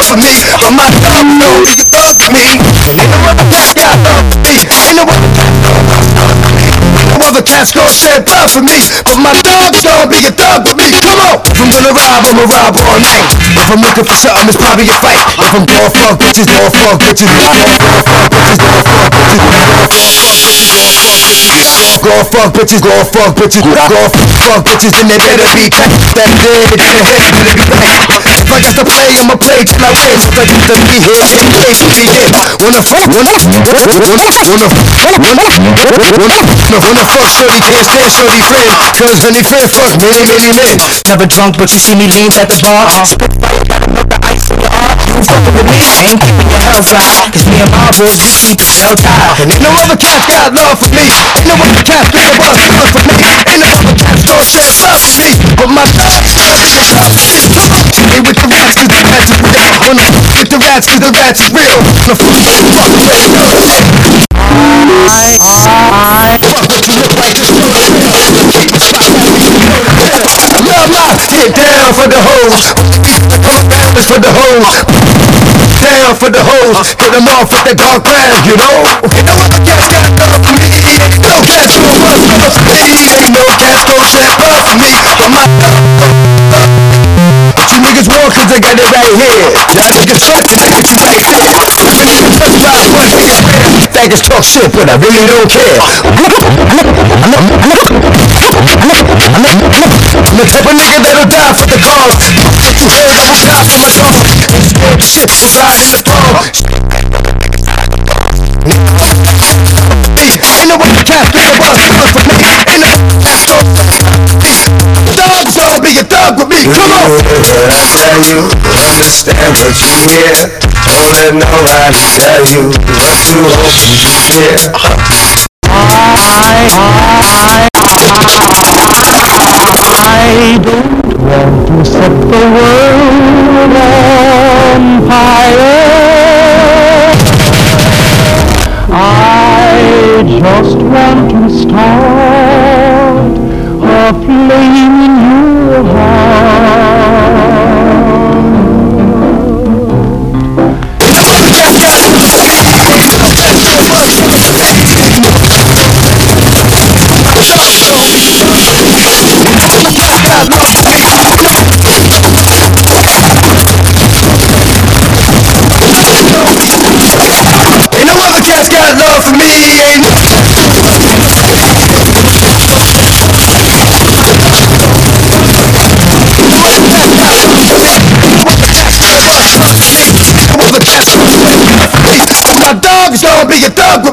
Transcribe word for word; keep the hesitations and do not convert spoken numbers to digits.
for me, but my dogs don't be a thug for me. And ain't no other cat got love for me. Ain't no other cat no other cats gon' shed blood for me, but my dog's gon' be a thug with me. Come on! If I'm gonna rob, I'ma rob all night. If I'm looking for something, it's probably a fight. If I'm gon' fuck bitches, gon' fuck bitches, gon' fuck bitches, gon' fuck bitches, gon' fuck bitches, gon' fuck bitches, gon' fuck bitches, then they better be tight. That bitch, then the head better be right. If I just to play, I'ma play till I win. If I just to be here, in case we be hit. Wanna fuck, wanna, wanna, wanna, wanna, wanna, wanna fuck shorty, can't stand shorty flame. Cause when he fin fuck, many, many men. Never drunk, but you see me lean at the bar. Spit fire, gotta melt the ice in your heart. You fucking with me, ain't keeping your health fly. Cause me and my boys, we keep the hell tight. And ain't no other cat got love for me. Ain't no other cat got bust love for me. Ain't no other cat gon' shed blood for me. But my dog, ain't with the rats, cause the rats is real. Wanna fuck with the rats, cause the rats is real. Wanna fuck with the fuck with the Love life, get down for the hoes. Rappers for the hoes. Down for the hoes. Hit them off with that dark bag, you know. Ain't no other cats got love for me. Ain't no cats gon' bust love for me. Ain't no cats gon' shed blood for me. But my what you niggas want, cause I got it right here. Now niggas talk, you niggas you right there. Niggas talk about what niggas wear. Faggots talk shit, but I really don't care. I'm the type of nigga that'll die for the cause. That you heard, I'ma die for my dog. Niggas scared the shit, I'm riding the throne. Ain't no other cat gon' bust love for me. Ain't no other cat gon' dog's gonna be a thug with me. Come on! I tell you, understand what you hear. Don't let nobody tell you what you hope you hear. I don't want to set the world on fire. I just want to start a flame in your heart. Ain't no other cats got love for me. Ain't no my dog's gonna be a thug